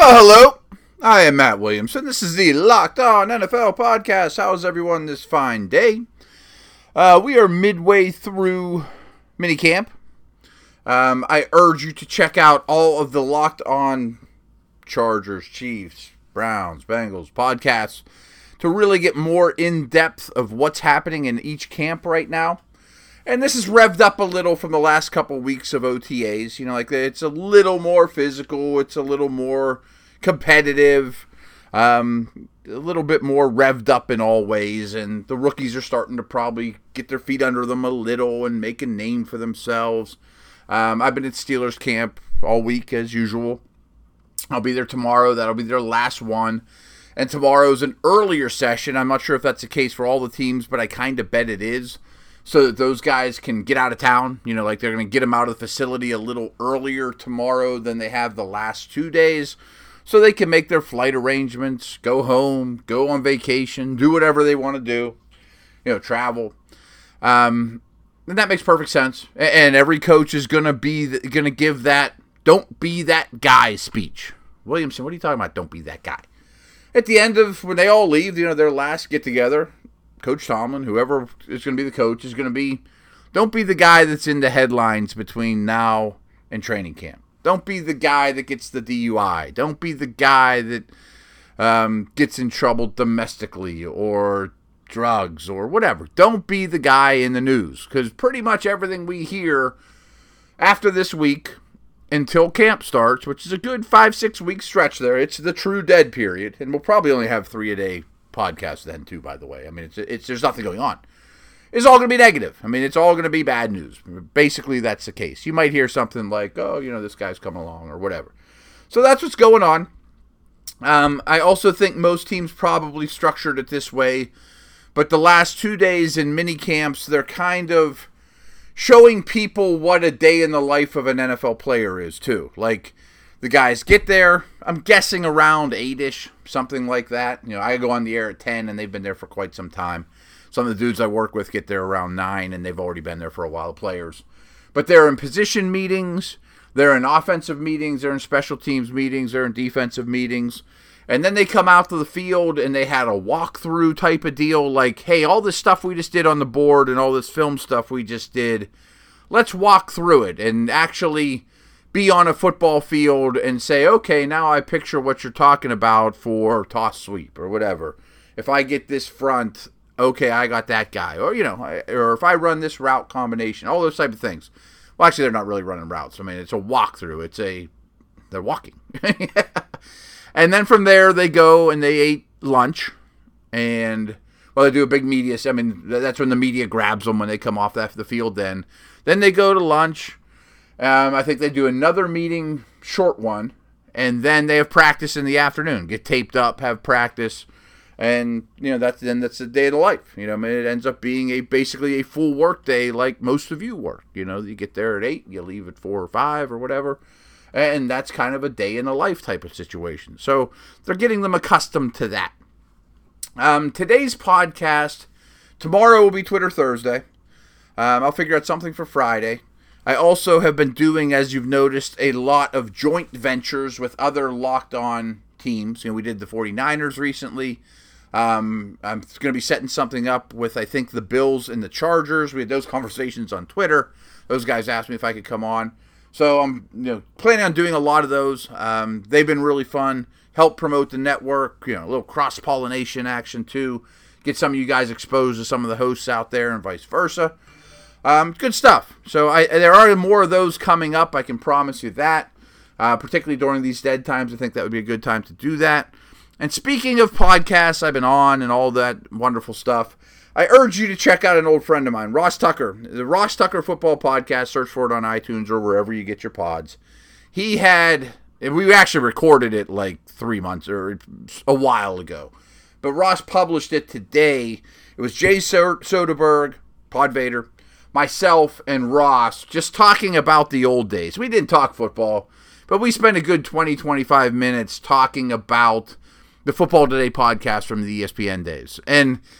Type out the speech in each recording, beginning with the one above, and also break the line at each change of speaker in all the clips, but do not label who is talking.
Well, hello. I am Matt Williamson. This is the Locked On NFL podcast. How's everyone this fine day? We are midway through minicamp. I urge you to check out all of the Locked On Chargers, Chiefs, Browns, Bengals podcasts to really get more in depth of what's happening in each camp right now. And this is revved up a little from the last couple weeks of OTAs. You know, like it's a little more physical. It's a little more competitive. A little bit more revved up in all ways. And the rookies are starting to probably get their feet under them a little and make a name for themselves. I've been at Steelers camp all week as usual. I'll be there tomorrow. That'll be their last one. And tomorrow's an earlier session. I'm not sure if that's the case for all the teams, but I kind of bet it is. So that those guys can get out of town. You know, like they're going to get them out of the facility a little earlier tomorrow than they have the last 2 days. So they can make their flight arrangements, go home, go on vacation, do whatever they want to do. You know, travel. And that makes perfect sense. And every coach is going to give that "don't be that guy" speech. Williamson, what are you talking about? Don't be that guy. At the end of when they all leave, you know, their last get together, Coach Tomlin, whoever is going to be the coach, is going to be, don't be the guy that's in the headlines between now and training camp. Don't be the guy that gets the DUI. Don't be the guy that gets in trouble domestically or drugs or whatever. Don't be the guy in the news, because pretty much everything we hear after this week until camp starts, which is a good 5-6 week stretch there, it's the true dead period, and we'll probably only have 3 a day podcast then too, by the way. I mean, it's there's nothing going on. It's all going to be negative. I mean, it's all going to be bad news. Basically, that's the case. You might hear something like, oh, you know, this guy's coming along or whatever. So that's what's going on. I also think most teams probably structured it this way, but the last 2 days in mini camps, they're kind of showing people what a day in the life of an NFL player is too. Like, the guys get there, I'm guessing around 8-ish, something like that. You know, I go on the air at 10, and they've been there for quite some time. Some of the dudes I work with get there around 9, and they've already been there for a while, the players. But they're in position meetings, they're in offensive meetings, they're in special teams meetings, they're in defensive meetings. And then they come out to the field, and they had a walkthrough type of deal, like, hey, all this stuff we just did on the board and all this film stuff we just did, let's walk through it and actually be on a football field and say, okay, now I picture what you're talking about for toss sweep or whatever. If I get this front, okay, I got that guy. Or, you know, or if I run this route combination, all those type of things. Well, actually, they're not really running routes. I mean, it's a walkthrough. They're walking. And then from there, they go and they ate lunch. And, well, they do a big media. I mean, that's when the media grabs them when they come off the field then. Then they go to lunch. I think they do another meeting, short one, and then they have practice in the afternoon. Get taped up, have practice, and you know that's the day of the life. You know, I mean, it ends up being basically a full work day, like most of you work. You know, you get there at 8, you leave at 4 or 5 or whatever, and that's kind of a day in the life type of situation. So they're getting them accustomed to that. Today's podcast, tomorrow will be Twitter Thursday. I'll figure out something for Friday. I also have been doing, as you've noticed, a lot of joint ventures with other Locked On teams. You know, we did the 49ers recently. I'm going to be setting something up with, I think, the Bills and the Chargers. We had those conversations on Twitter. Those guys asked me if I could come on. So I'm planning on doing a lot of those. They've been really fun. Help promote the network. You know, a little cross-pollination action, too. Get some of you guys exposed to some of the hosts out there and vice versa. Good stuff. So there are more of those coming up. I can promise you that. Particularly during these dead times, I think that would be a good time to do that. And speaking of podcasts I've been on and all that wonderful stuff, I urge you to check out an old friend of mine, Ross Tucker. The Ross Tucker Football Podcast. Search for it on iTunes or wherever you get your pods. We actually recorded it like 3 months or a while ago. But Ross published it today. It was Jay Soderberg, Pod Vader, myself, and Ross just talking about the old days. We didn't talk football, but we spent a good 20-25 minutes talking about the Football Today podcast from the ESPN days. And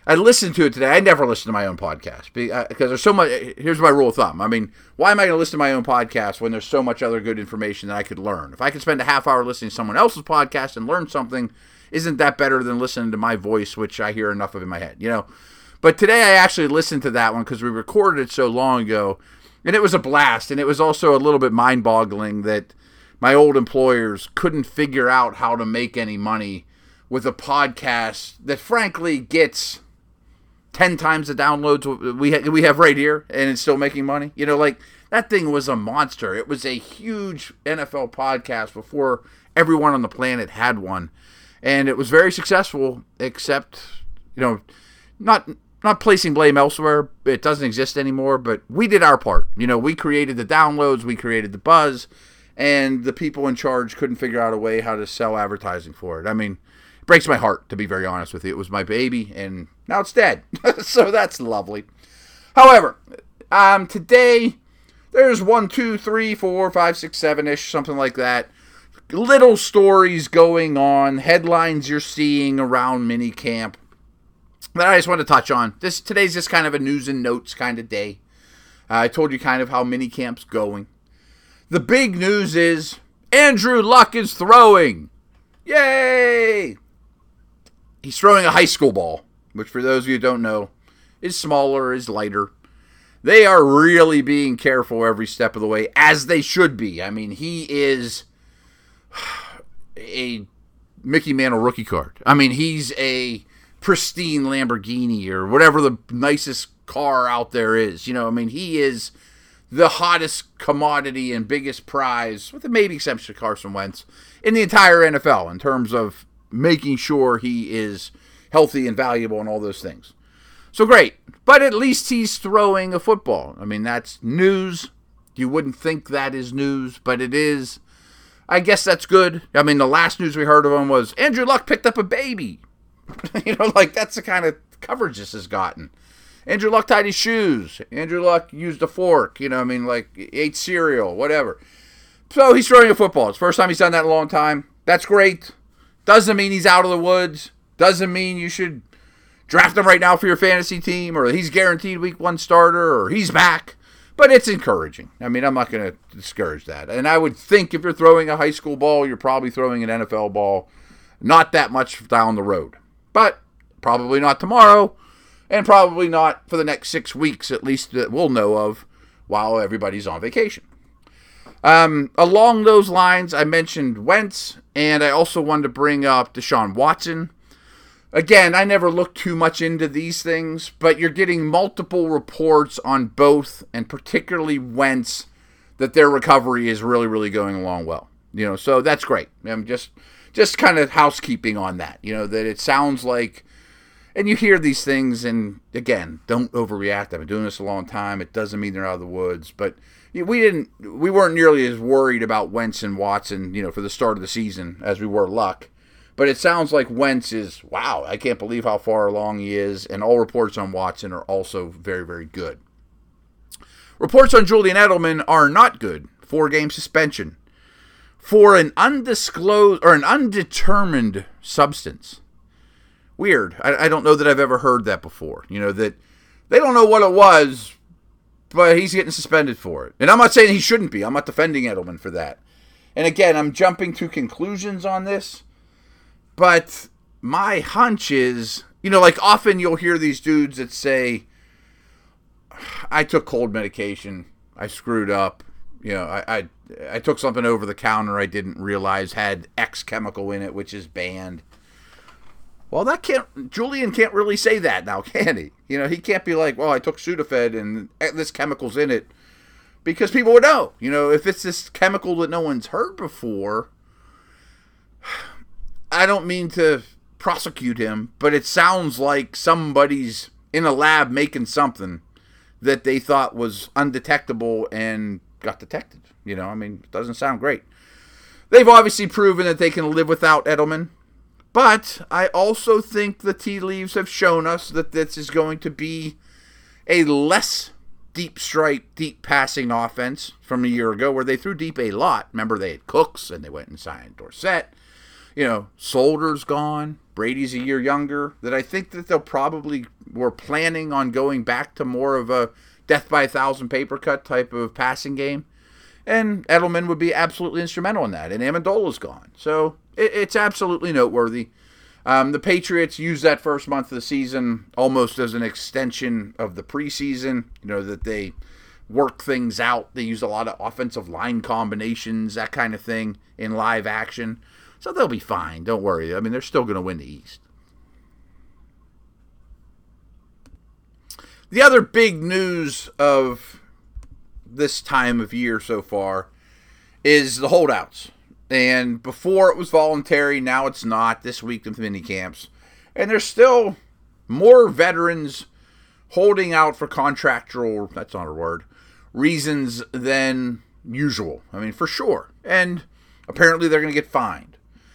I listened to it today. I never listen to my own podcast because there's so much. Here's my rule of thumb. I mean, why am I going to listen to my own podcast when there's so much other good information that I could learn? If I could spend a half hour listening to someone else's podcast and learn something, isn't that better than listening to my voice, which I hear enough of in my head, you know? But today I actually listened to that one because we recorded it so long ago, and it was a blast. And it was also a little bit mind-boggling that my old employers couldn't figure out how to make any money with a podcast that frankly gets 10 times the downloads we have right here, and it's still making money. You know, like, that thing was a monster. It was a huge NFL podcast before everyone on the planet had one. And it was very successful, except, you know, not placing blame elsewhere. It doesn't exist anymore, but we did our part. You know, we created the downloads, we created the buzz, and the people in charge couldn't figure out a way how to sell advertising for it. I mean, it breaks my heart, to be very honest with you. It was my baby, and now it's dead. So that's lovely. However, today, there's 1, 2, 3, 4, 5, 6, 7-ish, something like that. Little stories going on, headlines you're seeing around minicamp that I just want to touch on. Today's just kind of a news and notes kind of day. I told you kind of how minicamp's going. The big news is Andrew Luck is throwing. Yay! He's throwing a high school ball, which for those of you who don't know, is smaller, is lighter. They are really being careful every step of the way, as they should be. I mean, he is a Mickey Mantle rookie card. I mean, he's a pristine Lamborghini or whatever the nicest car out there is. You know, I mean, he is the hottest commodity and biggest prize, with the maybe exception of Carson Wentz, in the entire NFL in terms of making sure he is healthy and valuable and all those things. So great. But at least he's throwing a football. I mean, that's news. You wouldn't think that is news, but it is. I guess that's good. I mean, the last news we heard of him was Andrew Luck picked up a baby. You know, like, that's the kind of coverage this has gotten. Andrew Luck tied his shoes. Andrew Luck used a fork. You know, I mean, like, ate cereal, whatever. So he's throwing a football. It's the first time he's done that in a long time. That's great. Doesn't mean he's out of the woods. Doesn't mean you should draft him right now for your fantasy team, or he's guaranteed week 1 starter, or he's back. But it's encouraging. I mean, I'm not going to discourage that. And I would think if you're throwing a high school ball, you're probably throwing an NFL ball not that much down the road. But probably not tomorrow, and probably not for the next 6 weeks, at least that we'll know of, while everybody's on vacation. Along those lines, I mentioned Wentz, and I also wanted to bring up Deshaun Watson. Again, I never look too much into these things, but you're getting multiple reports on both, and particularly Wentz, that their recovery is really, really going along well. You know, so that's great. I'm just kind of housekeeping on that. You know, that it sounds like, and you hear these things, and again, don't overreact. I've been doing this a long time. It doesn't mean they're out of the woods, but we weren't nearly as worried about Wentz and Watson, you know, for the start of the season as we were Luck. But it sounds like Wentz is, wow, I can't believe how far along he is, and all reports on Watson are also very, very good. Reports on Julian Edelman are not good. 4-game suspension for an undisclosed or an undetermined substance. Weird. I don't know that I've ever heard that before. You know, that they don't know what it was, but he's getting suspended for it. And I'm not saying he shouldn't be. I'm not defending Edelman for that. And again, I'm jumping to conclusions on this. But my hunch is, you know, like often you'll hear these dudes that say, I took cold medication, I screwed up, you know, I took something over the counter I didn't realize had X chemical in it, which is banned. Well, Julian can't really say that now, can he? You know, he can't be like, well, I took Sudafed and this chemical's in it, because people would know. You know, if it's this chemical that no one's heard before, I don't mean to prosecute him, but it sounds like somebody's in a lab making something that they thought was undetectable and got detected. You know, I mean, it doesn't sound great. They've obviously proven that they can live without Edelman, but I also think the tea leaves have shown us that this is going to be a less deep strike, deep passing offense from a year ago, where they threw deep a lot. Remember, they had Cooks, and they went and signed Dorsett. Solder's gone. Brady's a year younger. That I think that they'll probably were planning on going back to more of a death by 1,000 paper cut type of passing game. And Edelman would be absolutely instrumental in that. And Amendola's gone. So it's absolutely noteworthy. The Patriots used that first month of the season almost as an extension of the preseason, that they work things out. They use a lot of offensive line combinations, that kind of thing, in live action. So they'll be fine. Don't worry. I mean, they're still going to win the East. The other big news of this time of year so far is the holdouts. And before it was voluntary, now it's not this week in mini camps. And there's still more veterans holding out for contractual, that's not a word, reasons than usual. I mean, for sure. And apparently they're going to get fined.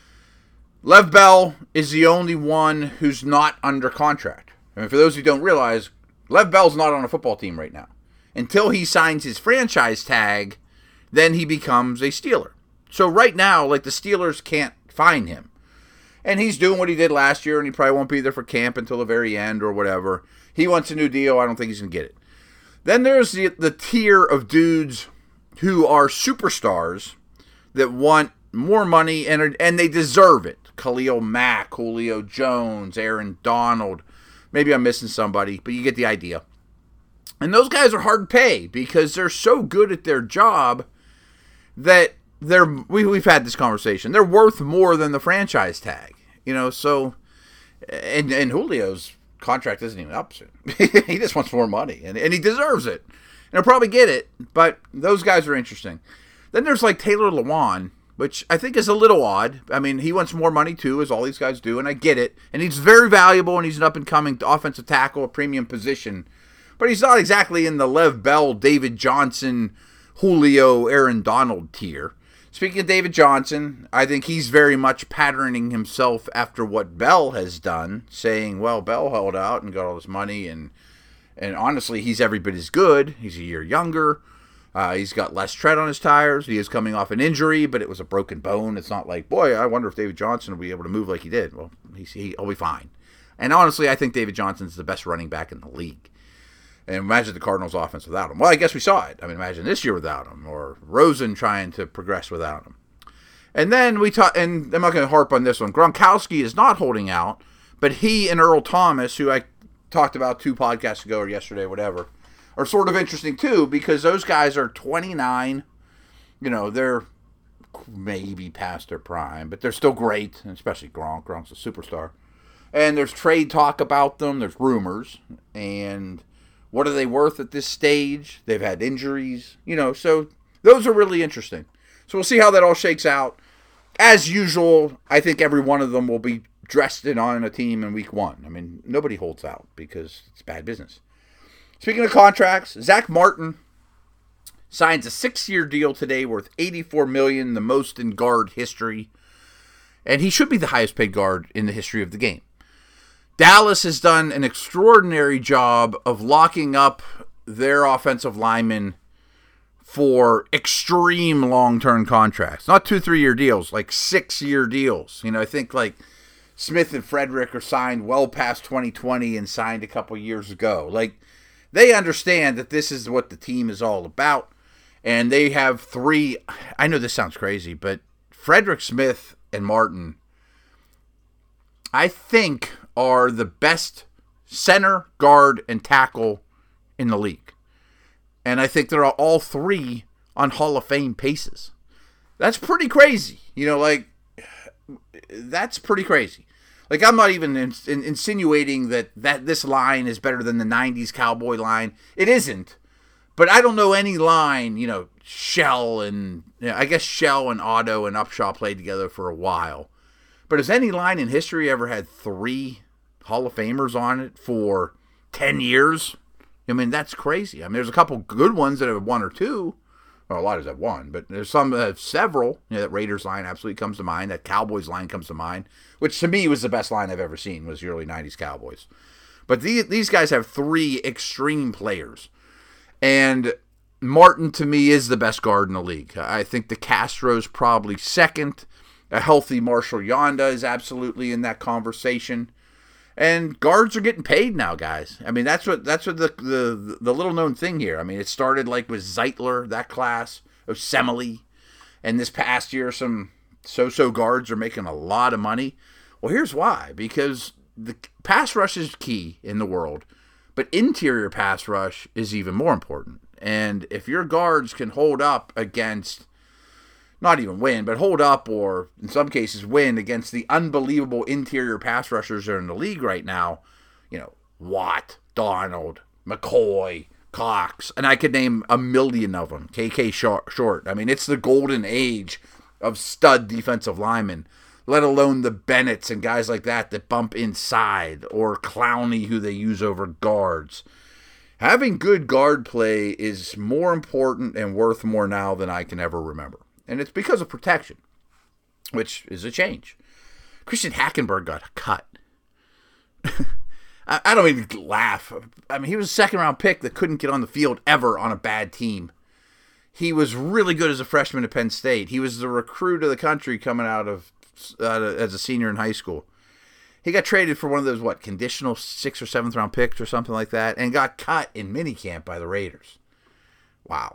Lev Bell is the only one who's not under contract. I mean, for those who don't realize, Lev Bell's not on a football team right now. Until he signs his franchise tag, then he becomes a Steeler. So right now, the Steelers can't fine him. And he's doing what he did last year, and he probably won't be there for camp until the very end or whatever. He wants a new deal. I don't think he's going to get it. Then there's the tier of dudes who are superstars that want more money, and they deserve it. Khalil Mack, Julio Jones, Aaron Donald. Maybe I'm missing somebody, but you get the idea. And those guys are hard to pay because they're so good at their job that we've had this conversation. They're worth more than the franchise tag, so, and Julio's contract isn't even up soon. He just wants more money, and he deserves it. And he'll probably get it, but those guys are interesting. Then there's Taylor Lewan, which I think is a little odd. I mean, he wants more money too, as all these guys do, and I get it. And he's very valuable, and he's an up-and-coming offensive tackle, a premium position. But he's not exactly in the Lev Bell, David Johnson, Julio, Aaron Donald tier. Speaking of David Johnson, I think he's very much patterning himself after what Bell has done, saying, well, Bell held out and got all this money, and honestly, he's every bit as good. He's a year younger. He's got less tread on his tires. He is coming off an injury, but it was a broken bone. It's not like, boy, I wonder if David Johnson will be able to move like he did. Well, he'll be fine. And honestly, I think David Johnson's the best running back in the league. And imagine the Cardinals' offense without him. Well, I guess we saw it. I mean, imagine this year without him, or Rosen trying to progress without him. And then and I'm not going to harp on this one. Gronkowski is not holding out, but he and Earl Thomas, who I talked about 2 podcasts ago or yesterday, whatever, are sort of interesting too, because those guys are 29. They're maybe past their prime, but they're still great, especially Gronk. Gronk's a superstar. And there's trade talk about them. There's rumors. And what are they worth at this stage? They've had injuries, so those are really interesting. So we'll see how that all shakes out. As usual, I think every one of them will be dressed in on a team in week 1. I mean, nobody holds out because it's bad business. Speaking of contracts, Zach Martin signs a 6-year deal today worth $84 million, the most in guard history. And he should be the highest paid guard in the history of the game. Dallas has done an extraordinary job of locking up their offensive linemen for extreme long-term contracts. Not 2-3-year deals, 6-year deals. I think Smith and Frederick are signed well past 2020 and signed a couple years ago. They understand that this is what the team is all about. And they have 3, I know this sounds crazy, but Frederick, Smith, and Martin, I think, are the best center, guard, and tackle in the league. And I think they're all 3 on Hall of Fame paces. That's pretty crazy. That's pretty crazy. I'm not even insinuating that this line is better than the 90s Cowboy line. It isn't. But I don't know any line, Shell and, I guess Shell and Otto and Upshaw played together for a while. But has any line in history ever had 3 Hall of Famers on it for 10 years? I mean, that's crazy. I mean, there's a couple good ones that have 1 or 2. Well, a lot of them have 1, but there's some that have several. That Raiders line absolutely comes to mind. That Cowboys line comes to mind, which to me was the best line I've ever seen, was the early 90s Cowboys. But these guys have 3 extreme players. And Martin, to me, is the best guard in the league. I think the Castro's probably second. A healthy Marshall Yanda is absolutely in that conversation. And guards are getting paid now, guys. I mean, that's what the little known thing here. I mean, it started like with Zeitler, that class, Osemele, and this past year some so-so guards are making a lot of money. Well, here's why. Because the pass rush is key in the world, but interior pass rush is even more important. And if your guards can hold up against, not even win, but hold up or in some cases win against the unbelievable interior pass rushers that are in the league right now, Watt, Donald, McCoy, Cox, and I could name a million of them. KK Short. I mean, it's the golden age of stud defensive linemen, let alone the Bennetts and guys like that bump inside, or Clowney, who they use over guards. Having good guard play is more important and worth more now than I can ever remember. And it's because of protection, which is a change. Christian Hackenberg got cut. I don't even laugh. I mean, he was a second-round pick that couldn't get on the field ever on a bad team. He was really good as a freshman at Penn State. He was the recruit of the country coming out of as a senior in high school. He got traded for one of those, conditional 6th or 7th round picks or something like that, and got cut in minicamp by the Raiders. Wow.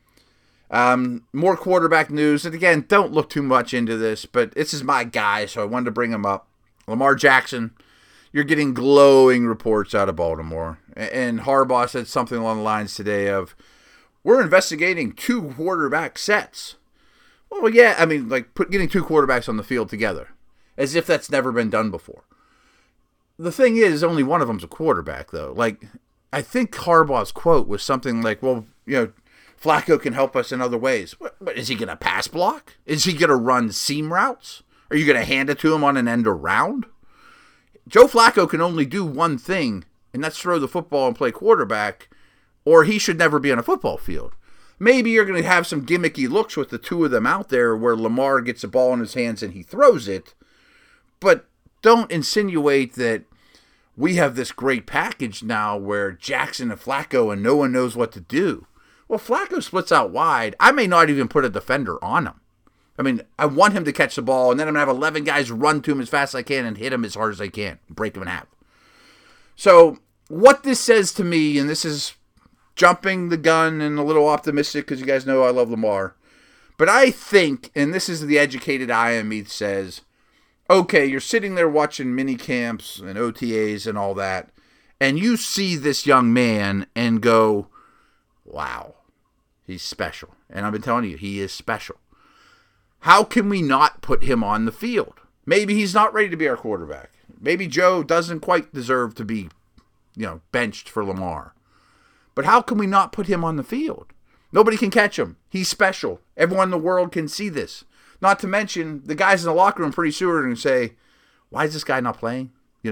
More quarterback news, and again, don't look too much into this, but this is my guy, so I wanted to bring him up. Lamar Jackson, you're getting glowing reports out of Baltimore, and Harbaugh said something along the lines today of, we're investigating 2 quarterback sets. Well, yeah, I mean, getting 2 quarterbacks on the field together, as if that's never been done before. The thing is, only one of them's a quarterback, though. I think Harbaugh's quote was something like, well, Flacco can help us in other ways. What, is he going to pass block? Is he going to run seam routes? Are you going to hand it to him on an end around? Joe Flacco can only do one thing, and that's throw the football and play quarterback, or he should never be on a football field. Maybe you're going to have some gimmicky looks with the 2 of them out there where Lamar gets a ball in his hands and he throws it, but don't insinuate that we have this great package now where Jackson and Flacco and no one knows what to do. Well, Flacco splits out wide. I may not even put a defender on him. I mean, I want him to catch the ball, and then I'm going to have 11 guys run to him as fast as I can and hit him as hard as I can, break him in half. So what this says to me, and this is jumping the gun and a little optimistic because you guys know I love Lamar, but I think, and this is the educated eye in me, says, okay, you're sitting there watching mini camps and OTAs and all that, and you see this young man and go, wow, he's special. And I've been telling you, he is special. How can we not put him on the field? Maybe he's not ready to be our quarterback. Maybe Joe doesn't quite deserve to be, benched for Lamar. But how can we not put him on the field? Nobody can catch him. He's special. Everyone in the world can see this. Not to mention, the guys in the locker room pretty soon are going to say, why is this guy not playing?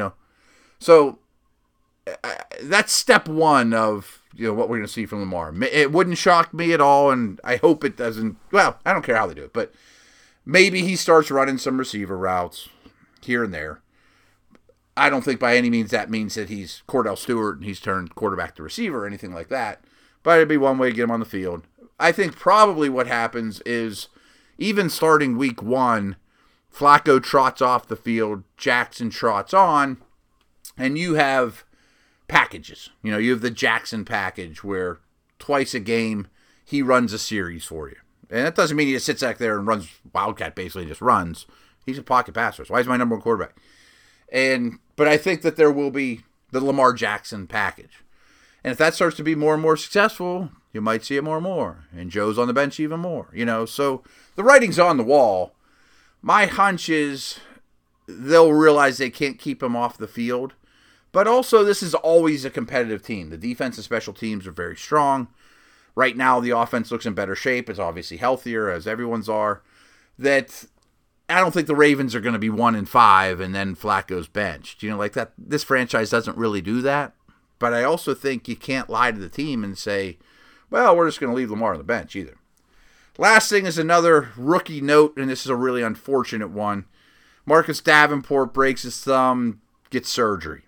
So that's step one of what we're going to see from Lamar. It wouldn't shock me at all, and I hope it doesn't. Well, I don't care how they do it, but maybe he starts running some receiver routes here and there. I don't think by any means that means that he's Cordell Stewart and he's turned quarterback to receiver or anything like that, but it'd be one way to get him on the field. I think probably what happens is, even starting week 1, Flacco trots off the field, Jackson trots on, and you have packages. You have the Jackson package where twice a game he runs a series for you. And that doesn't mean he just sits back there and runs Wildcat, basically just runs. He's a pocket passer. So why is my number 1 quarterback? But I think that there will be the Lamar Jackson package. And if that starts to be more and more successful, you might see it more and more. And Joe's on the bench even more. So the writing's on the wall. My hunch is they'll realize they can't keep him off the field. But also, this is always a competitive team. The defense and special teams are very strong. Right now, the offense looks in better shape. It's obviously healthier, as everyone's are. That I don't think the Ravens are going to be 1-5 and then Flacco's benched. That. This franchise doesn't really do that. But I also think you can't lie to the team and say, well, we're just going to leave Lamar on the bench either. Last thing is another rookie note, and this is a really unfortunate one. Marcus Davenport breaks his thumb, gets surgery.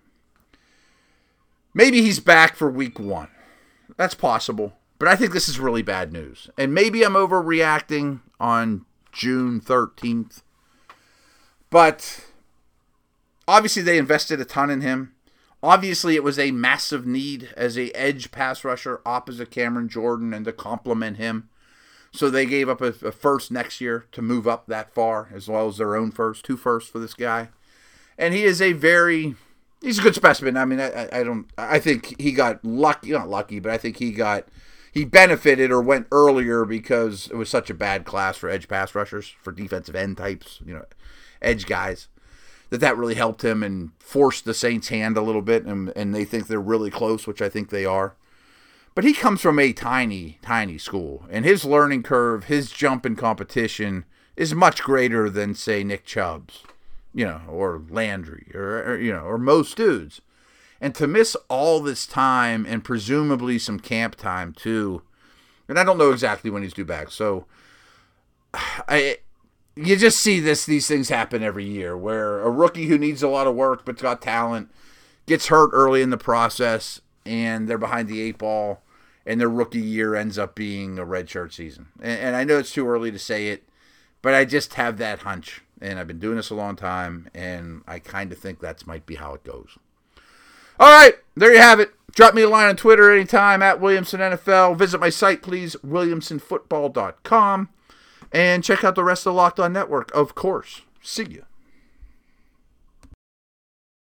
Maybe he's back for week 1. That's possible. But I think this is really bad news. And maybe I'm overreacting on June 13th. But obviously they invested a ton in him. Obviously it was a massive need as a edge pass rusher opposite Cameron Jordan and to complement him. So they gave up a first next year to move up that far, as well as their own first, 2 firsts for this guy. And he is he's a good specimen. I mean, I think he got lucky, not lucky, but I think he benefited or went earlier because it was such a bad class for edge pass rushers, for defensive end types, edge guys, that really helped him and forced the Saints' hand a little bit, and they think they're really close, which I think they are. But he comes from a tiny, tiny school, and his learning curve, his jump in competition is much greater than, say, Nick Chubb's, or Landry, or most dudes. And to miss all this time and presumably some camp time too, and I don't know exactly when he's due back, so you just see these things happen every year where a rookie who needs a lot of work but's got talent gets hurt early in the process, and they're behind the 8 ball. And their rookie year ends up being a redshirt season. And I know it's too early to say it, but I just have that hunch. And I've been doing this a long time, and I kind of think that might be how it goes. All right, there you have it. Drop me a line on Twitter anytime, at WilliamsonNFL. Visit my site, please, WilliamsonFootball.com. And check out the rest of the Locked On Network, of course. See you.